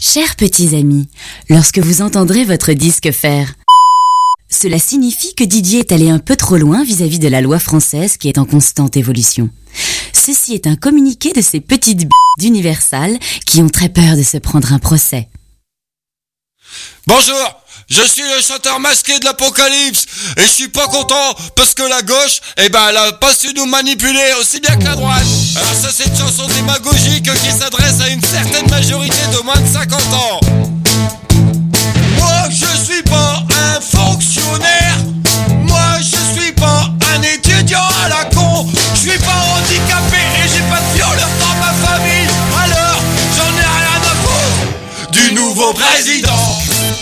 Chers petits amis, lorsque vous entendrez votre disque faire, cela signifie que Didier est allé un peu trop loin vis-à-vis de la loi française qui est en constante évolution. Ceci est un communiqué de ces petites d'Universal qui ont très peur de se prendre un procès. Bonjour, je suis le chanteur masqué de l'Apocalypse et je suis pas content parce que la gauche, elle a pas su nous manipuler aussi bien que la droite. Alors ça c'est une chanson démagogique qui s'adresse à une certaine majorité de moins de 50 ans. Moi je suis pas un fonctionnaire, moi je suis pas un étudiant à la con, je suis pas handicapé et j'ai pas de violeur dans ma famille, alors j'en ai rien à foutre du nouveau président.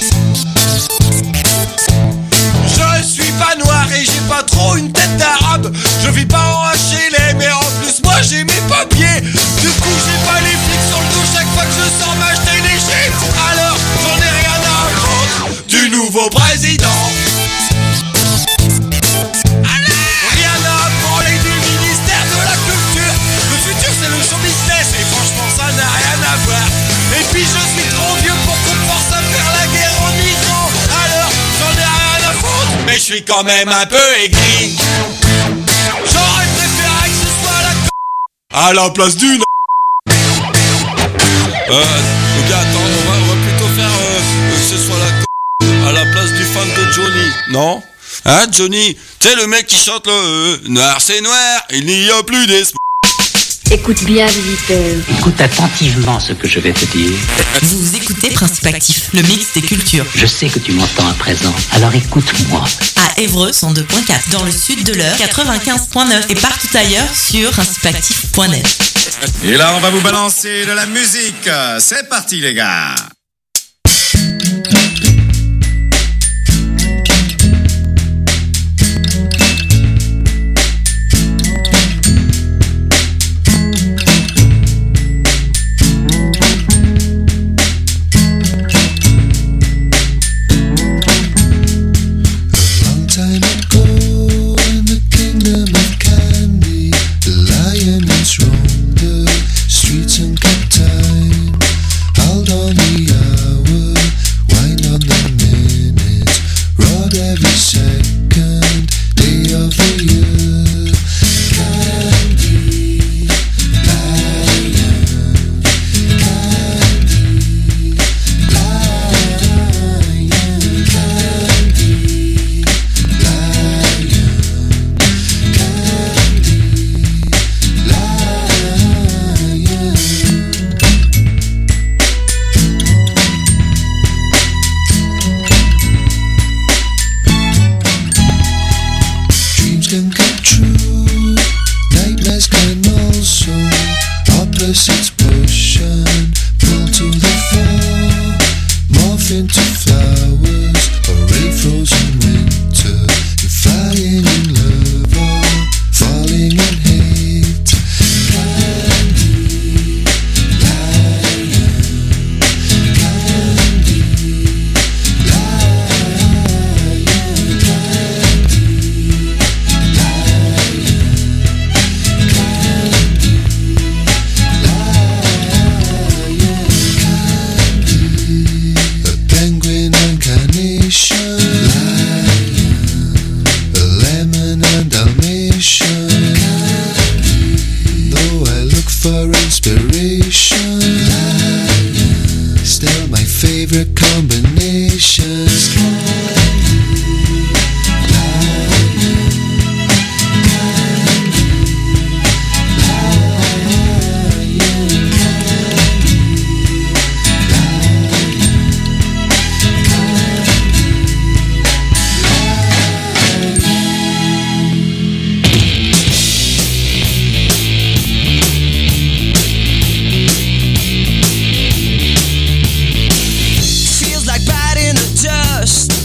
Je suis pas noir et j'ai pas trop une tête d'arabe, je vis pas en HLM mais en plus moi j'ai mes papiers, du coup j'ai pas les flics sur le dos chaque fois que je sors m'acheter des chips, alors j'en ai rien à foutre du nouveau président. Rien à branler du ministère de la culture, le futur c'est le show business et franchement ça n'a rien à voir. Et puis je suis trop vieux pour qu'on force à faire la guerre aux migrants, alors j'en ai rien à foutre, mais je suis quand même un peu aigri. J'aurais préféré que ce soit la à la place d'une. Les gars, attends, on va plutôt faire que ce soit la à la place du fan de Johnny, non? Hein, Johnny? Tu sais, le mec qui chante le noir c'est noir, il n'y a plus d'espoir. Écoute bien, visiteur. Écoute attentivement ce que je vais te dire. Vous écoutez Principe Actif, le mix des cultures. Je sais que tu m'entends à présent, alors écoute-moi. À Évreux, 102.4, dans le sud de l'Eure, 95.9 et partout ailleurs sur principeactif.net. Et là, on va vous balancer de la musique. C'est parti, les gars. Feels like biting the dust.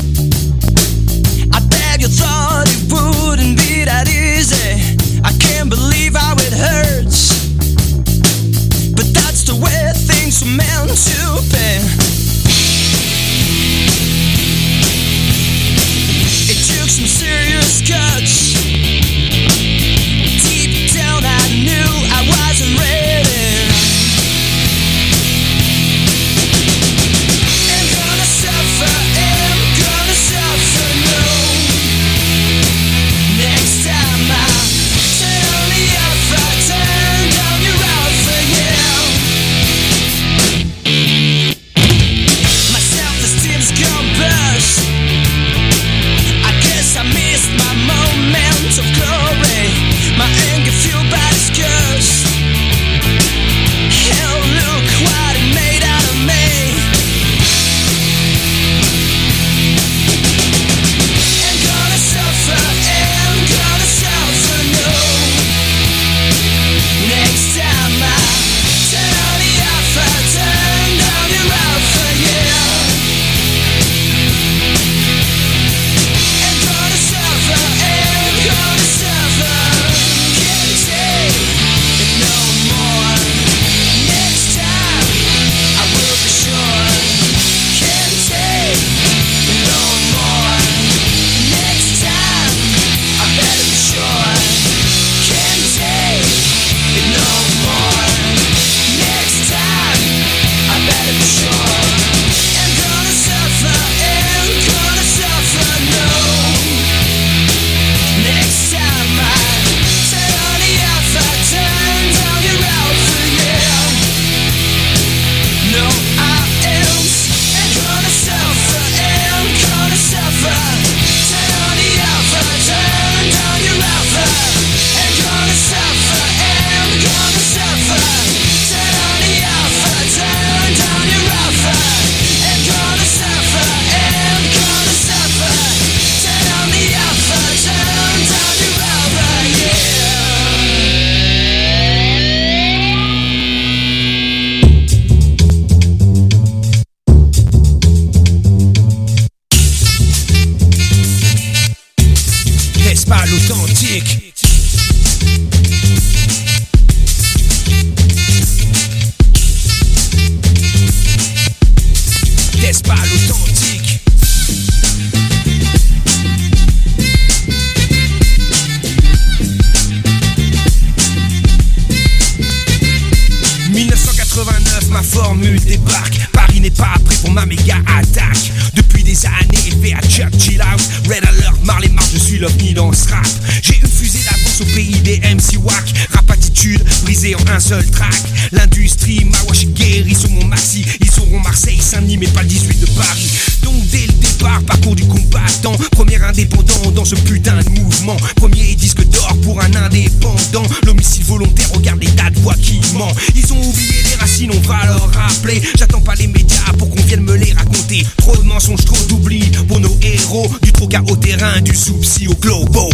ma méga attaque. Depuis des années, fait à Churchill House, Red Alert, Marley March, je suis l'ovni dans ce rap. J'ai une fusée d'avance au pays des MC wack. Rap attitude, brisée en un seul track. L'industrie, ma wash guéri sur mon maxi. Ils auront Marseille, Saint-Denis, mais pas le 18 de Paris. Donc dès le départ, parcours du combattant. Premier indépendant dans ce putain de mouvement. Premier disque d'or pour un indépendant. L'homicide volontaire, regarde les tas de voix qui mentent. Ils ont oublié les racines, on va leur rappeler. J'attends pas les médias pour qu'on vienne me les raconter. Trop de mensonges, trop d'oubli pour nos héros. Du troca au terrain, du soupsi au globo.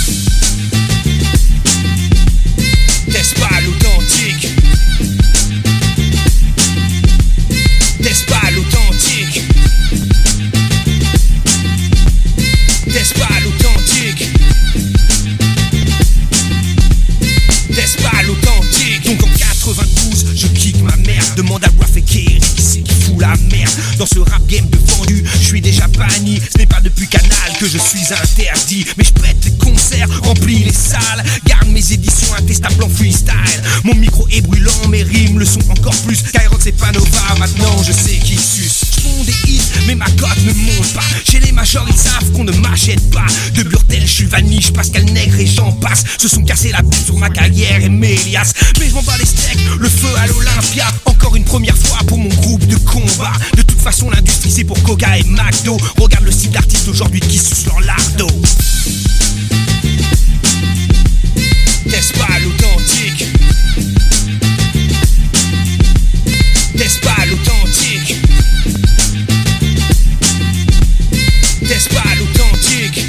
N'est-ce pas l'authentique? N'est-ce pas l'authentique? N'est-ce pas l'authentique? N'est-ce pas l'authentique? Donc en 92, je kick ma mère. Demande à Waf et Kerry qui c'est qui fout la merde. Dans ce rap game de vendu, je suis déjà banni. Ce n'est pas depuis Canal que je suis interdit. Mais je pète les concerts, remplis les salles. Garde mes éditions intestables en freestyle. Mon micro est brûlant, mes rimes le sont encore plus. Skyrock c'est pas Nova, maintenant je sais qui suce. J'fond des hits, mais ma cote ne monte pas. Chez les majors ils savent qu'on ne m'achète pas. De Burtel, je suis Vaniche, Pascal Nègre et j'en passe. Se sont cassés la tête sur ma carrière et Mélias. Mais je m'en bats les steaks, le feu à l'Olympia. Encore une première fois pour mon groupe de combat. De toute façon l'industrie c'est pour Koga et McDo. Regarde le style d'artiste aujourd'hui qui suce leur lardo. N'est-ce pas l'authentique? N'est-ce pas l'authentique? N'est-ce pas l'authentique?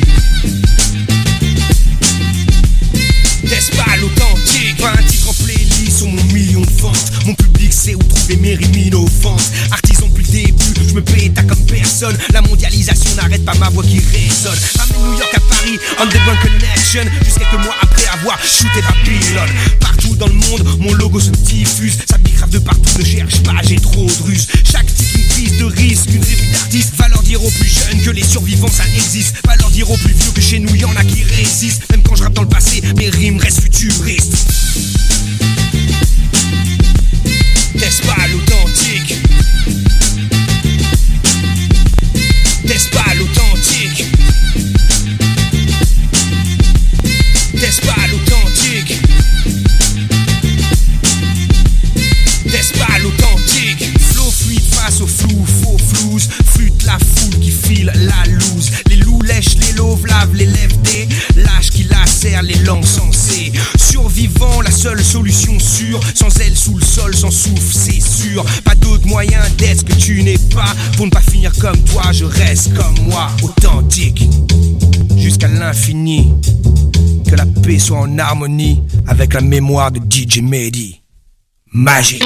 N'est-ce pas l'authentique? Pas un titre en playlist sur mon million de ventes. Mon public sait où trouver mes rimes innovantes. Artisan depuis le début, je me péta comme personne. La mondialisation n'arrête pas ma voix qui résonne. Ramène New York à Paris, Underground Connection. Juste quelques mois après avoir shooté Babylone. Partout dans le monde, mon logo se diffuse. Ça bicrave de partout, ne cherche pas, j'ai trop de ruses. Chaque titre une prise de risque, une revue d'artiste. Va leur dire aux plus jeunes que les survivants ça existe. Va leur dire aux plus vieux que chez nous y'en a qui résistent. Même quand je rappe dans le passé, mes rimes restent futuristes. N'est-ce pas l'authentique? N'est-ce pas l'authentique? N'est-ce pas l'authentique? N'est-ce pas l'authentique? Flow fluide face au flou, faux flouze. Flûte la foule qui file la loose. Les loups lèchent les loves, lavent les lèvres des lâches qui lacèrent les langues sensées. Survivant, la seule solution sûre. Sans elle sous le sol, sans souffle, c'est sûr. Pas d'autre moyen d'être ce que tu n'es pas. Pour ne pas finir comme toi, je reste comme moi, authentique. Jusqu'à l'infini. Que la paix soit en harmonie avec la mémoire de DJ Mehdi. Magique.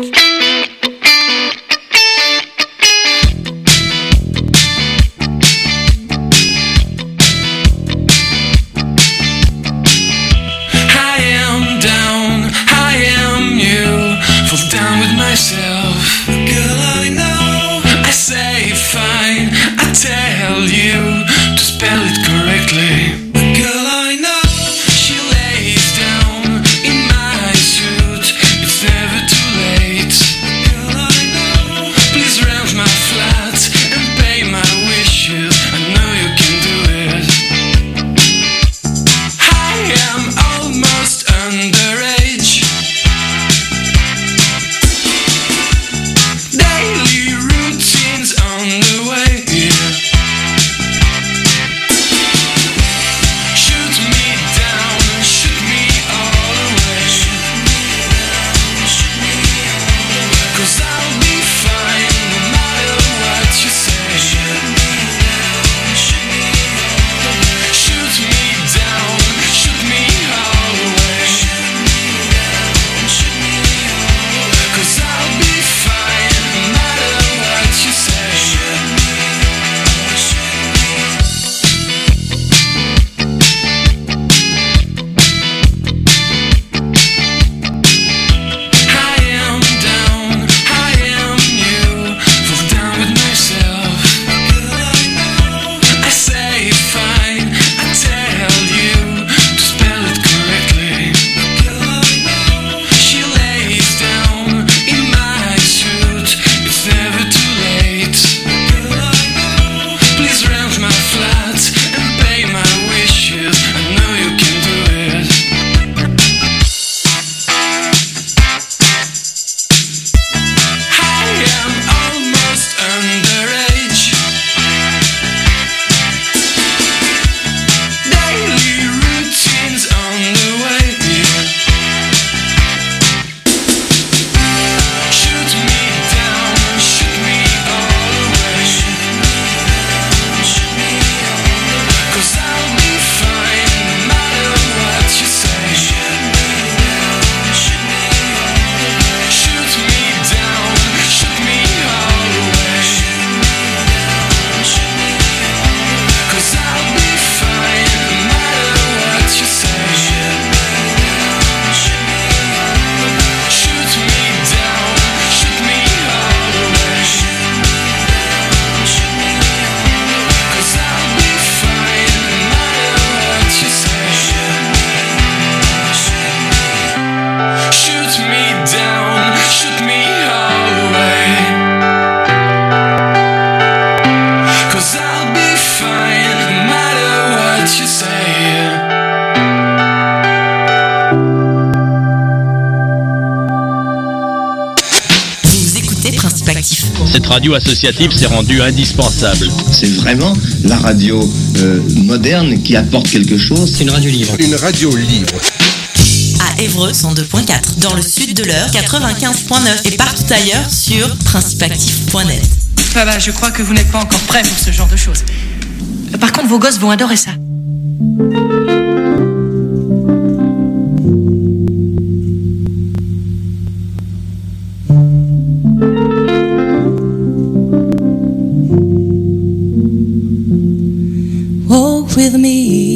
Myself, girl, I know. I say fine, I tell you to spell it correctly. Girl, I know. She lays down in my suit. It's never too late. radio associative s'est rendue indispensable. C'est vraiment la radio moderne qui apporte quelque chose. C'est une radio libre. Une radio libre. À Évreux 102.4, dans le sud de l'Eure 95.9 et partout ailleurs sur principeactif.net. Bah, je crois que vous n'êtes pas encore prêts pour ce genre de choses. Par contre, vos gosses vont adorer ça. Walk with me,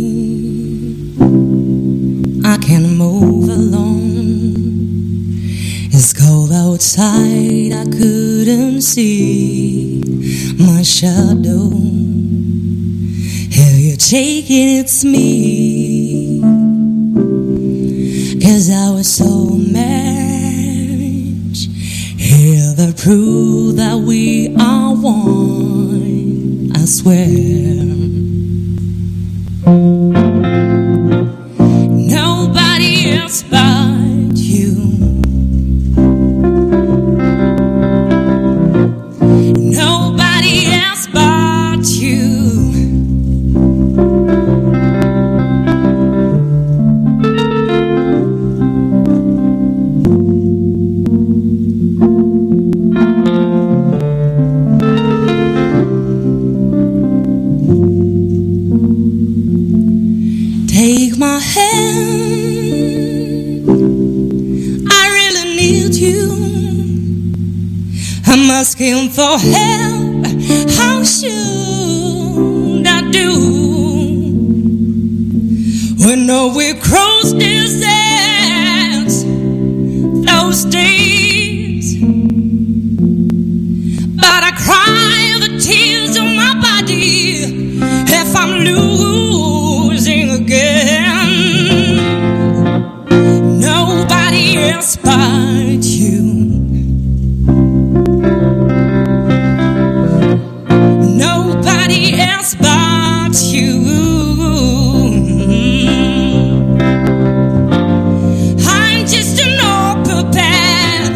I can move alone. It's cold outside, I couldn't see my shadow. Here you take it, it's me. 'Cause I was so mad. Hear the proof that we are one, I swear. Nobody else but you. Nobody else but you. Take my hand, I really need you. I'm asking for help, how should I do? When we cross deserts, those days, but I cry the tears of my body if I'm losing again. Nobody else but you. Nobody else but you. I'm just an old puppet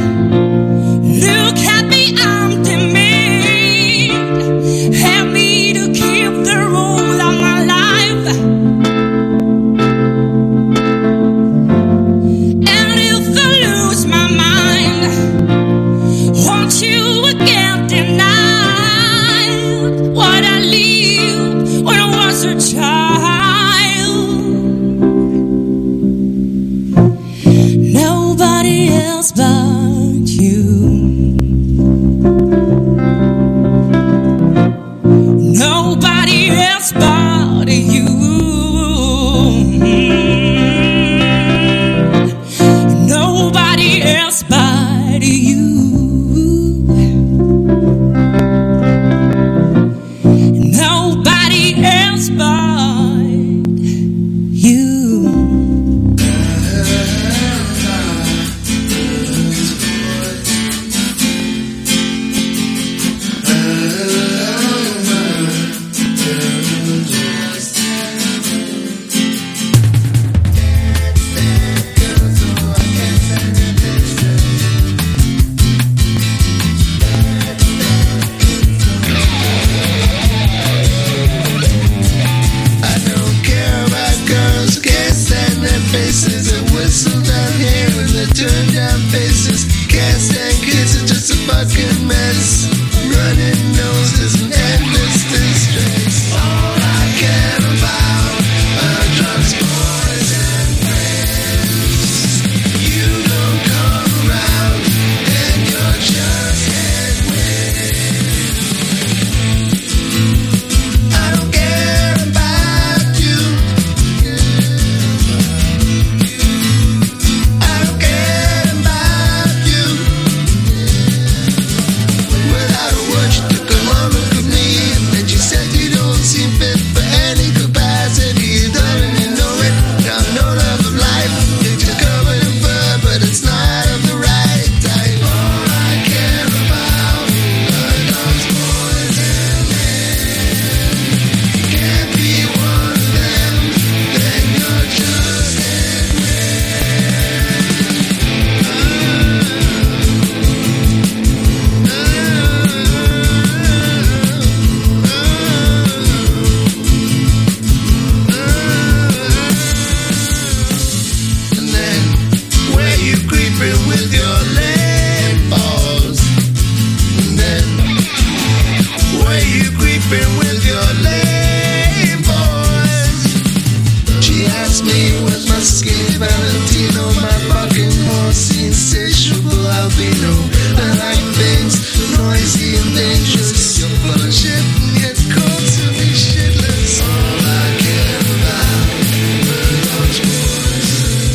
sleeping with your lame boys. She asked me was my skin Valentino, my fucking horse, insatiable albino. I like things noisy and dangerous. You're full of shit and yet cold to be shitless. All I care about are those boys.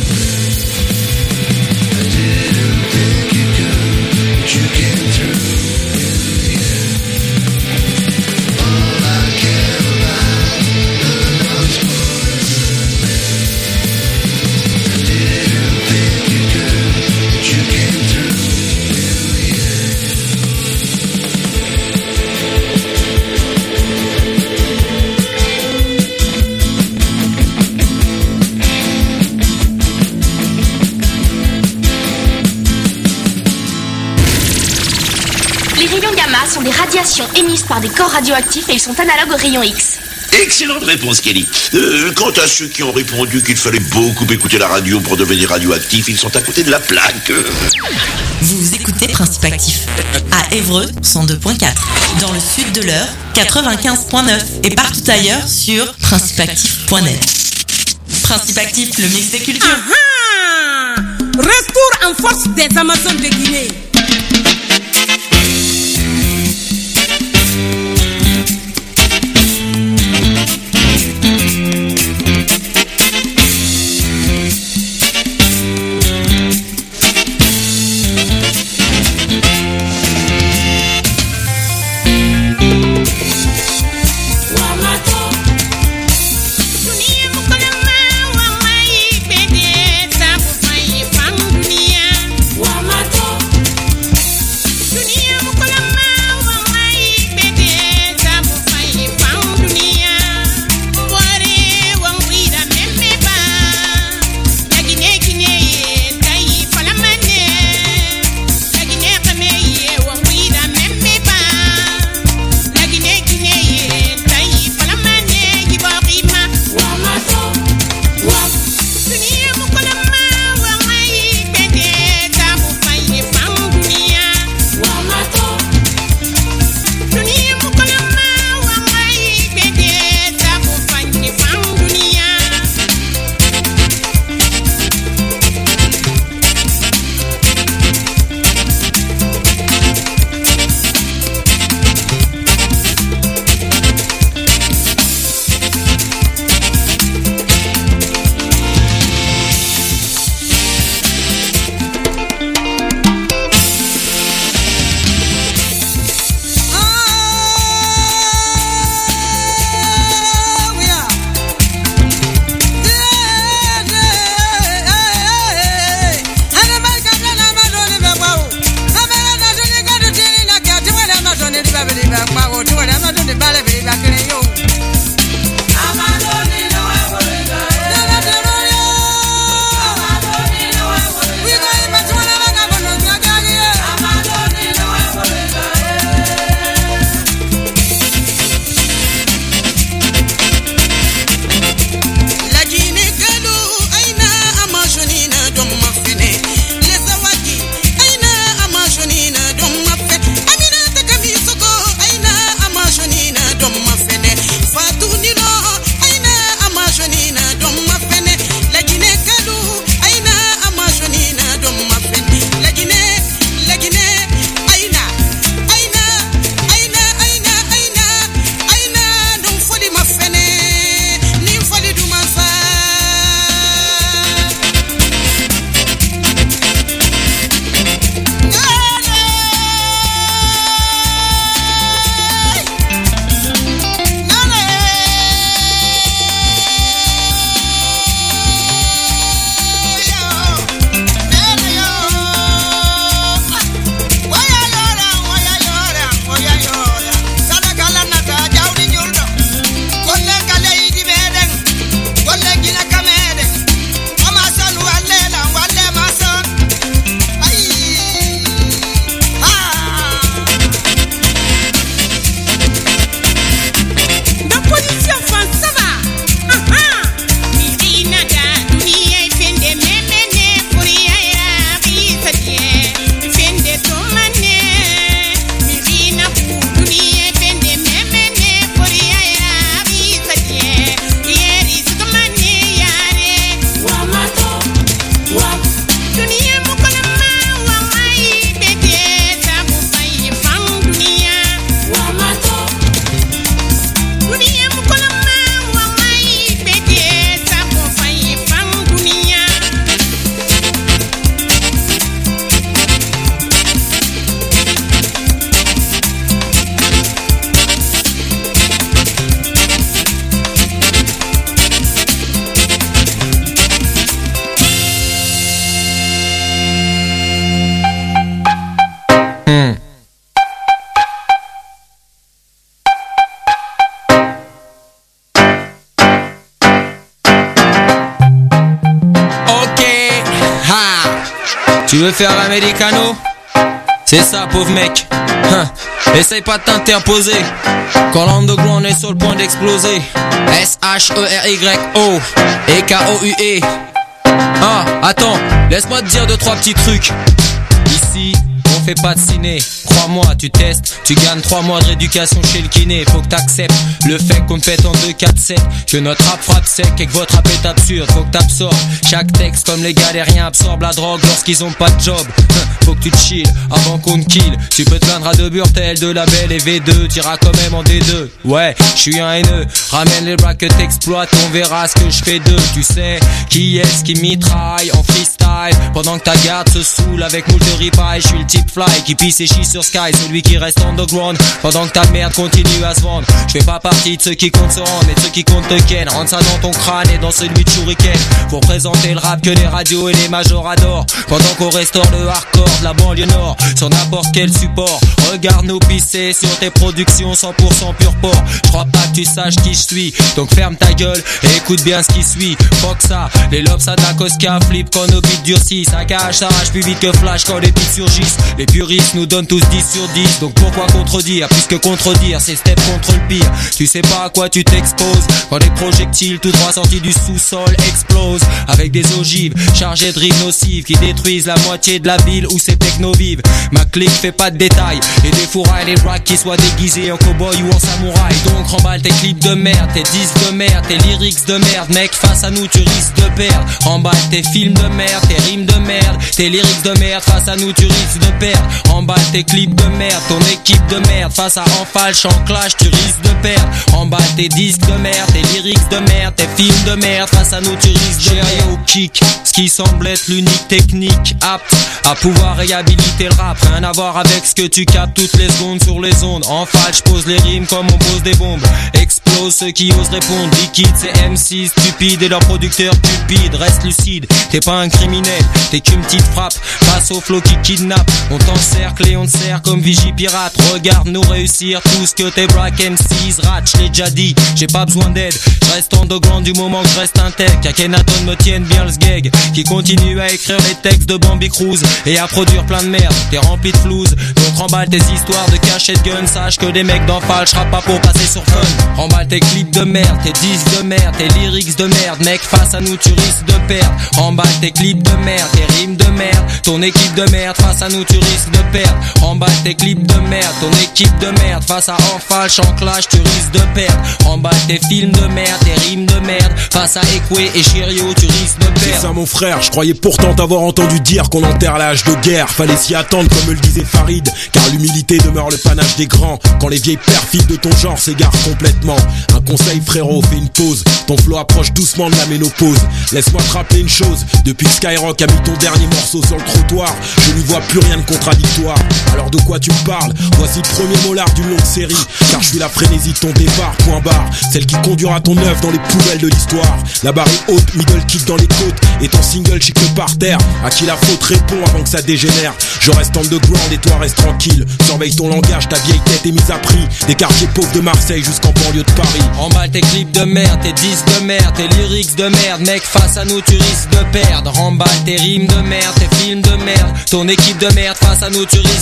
I didn't think you could, but you came through in the end. All I care about are those boys. I didn't think you could, but you came through in the end. Les rayons gamma sont des radiations émises par des corps radioactifs et ils sont analogues aux rayons X. Excellente réponse, Kelly. Quant à ceux qui ont répondu qu'il fallait beaucoup écouter la radio pour devenir radioactif, ils sont à côté de la plaque. Vous écoutez Principe Actif à Évreux 102.4, dans le sud de l'Eure 95.9 et partout ailleurs sur principeactif.net. Principe Actif, le mix des cultures. Retour en force des Amazones de Guinée. Tu veux faire l'americano? C'est ça, pauvre mec. Essaye pas de t'interposer. Quand l'underground est sur le point d'exploser. S-H-E-R-Y-O et K-O-U-E. Attends, laisse-moi te dire 2-3 petits trucs. Ici, on fait pas de ciné. Crois-moi, tu testes, tu gagnes 3 mois de rééducation chez le kiné. Faut que t'acceptes le fait qu'on te pète en 2-4-7, que notre rap frappe sec et que votre rap est absurde. Faut que t'absorbes chaque texte comme les galériens absorbent la drogue lorsqu'ils ont pas de job. Faut que tu te chill avant qu'on te kill. Tu peux te plaindre à 2 Burtel, de label et V2, t'iras quand même en D2. Ouais, je suis un haineux, ramène les bras que t'exploites, on verra ce que je fais d'eux. Tu sais qui est-ce qui mitraille en freestyle pendant que ta garde se saoule avec moult de ripaille. Je suis le type fly qui pisse et chie sur Sky, celui qui reste underground pendant que ta merde continue à se vendre. Je fais pas partie de ceux qui comptent se rendre, mais de ceux qui comptent te ken. Rentre ça dans ton crâne et dans celui de Shuriken, pour présenter le rap que les radios et les majors adorent, pendant qu'on restaure le hardcore de la banlieue nord sur n'importe quel support. Regarde-nous pisser sur tes productions 100% pur porc. J'crois pas que tu saches qui je suis, donc ferme ta gueule et écoute bien ce qui suit. Fuck ça, les lobes ça de la Cosca flip quand nos beats durcissent. Ça cache, ça arrache plus vite que flash quand les beats surgissent. Les puristes nous donnent tous 10 sur 10, donc pourquoi contredire? Puisque contredire c'est step contre le pire. Tu sais pas à quoi tu t'exposes quand des projectiles tout droit sortis du sous-sol explosent avec des ogives chargées de rives nocives qui détruisent la moitié de la ville où ces techno vivent. Ma clique fait pas de détails et des fourrailles les racks qui soient déguisés en cowboy ou en samouraï. Donc remballe tes clips de merde, tes disques de merde, tes lyrics de merde. Mec, face à nous tu risques de perdre. Remballe tes films de merde, tes rimes de merde, tes lyrics de merde. Face à nous tu risques de perdre. Remballe tes clips de merde, ton équipe de merde. Face à En Falche, En Clash, tu risques de perdre. Remballe tes disques de merde, tes lyrics de merde, tes films de merde. Face à nous tu risques de perdre. Au kick, ce qui semble être l'unique technique apte à pouvoir réhabiliter le rap. Rien à voir avec ce que tu captes toutes les secondes sur les ondes. En falche, pose les rimes comme on pose des bombes. Explose ceux qui osent répondre. Liquide, c'est MC stupide et leur producteur cupide. Reste lucide, t'es pas un criminel, t'es qu'une petite frappe face au flow qui kidnappe. On t'encercle et on te sert comme vigie pirate. Regarde-nous réussir tout ce que tes brack MCs ratent. Je l'ai déjà dit, j'ai pas besoin d'aide. Je reste underground du moment que je reste un tech. Akhenaton me tienne bien le sgeg, qui continue à écrire les textes de Bambi Cruz et à produire plein de merde. T'es rempli de flouze, donc remballe tes histoires de cachette gun. Sache que des mecs d'en falche rappent pas pour passer sur fun. Remballe tes clips de merde, tes disques de merde, tes lyrics de merde. Mec, face à nous tu risques de perdre. Remballe tes clips de merde, tes rimes de merde, ton équipe de merde. Face à nous tu risques de perdre. Remballe tes clips de merde, ton équipe de merde. Face à En Falche, En Clash, tu risques de perdre. Remballe tes films de merde, tes rimes de merde. Face à Ekwe et Chirio, tu risques de perdre. C'est ça mon frère, je croyais pourtant t'avoir entendu dire qu'on enterre l'âge de guerre. Fallait s'y attendre comme me le disait Farid, car l'humilité demeure le panache des grands. Quand les vieilles perfides de ton genre s'égarent complètement, un conseil frérot, fais une pause. Ton flow approche doucement de la ménopause. Laisse-moi te rappeler une chose, depuis que Skyrock a mis ton dernier morceau sur le trottoir, je n'y vois plus rien de contradictoire. Alors de quoi tu me parles? Voici le premier molar d'une longue série, car je suis la frénésie de ton départ, point barre. Celle qui conduira ton œuvre dans les poubelles de l'histoire. La barre est haute, middle kick dans les côtes, et ton single chic par terre. À qui la faute répond avant que ça dégénère. Je reste underground et toi reste tranquille. Surveille ton langage, ta vieille tête est mise à prix. Des quartiers pauvres de Marseille jusqu'en banlieue de Paris. Remballe tes clips de merde, tes disques de merde, tes lyrics de merde. Mec, face à nous tu risques de perdre. Remballe tes rimes de merde, tes films de merde, ton équipe de merde. Face à nous tu risques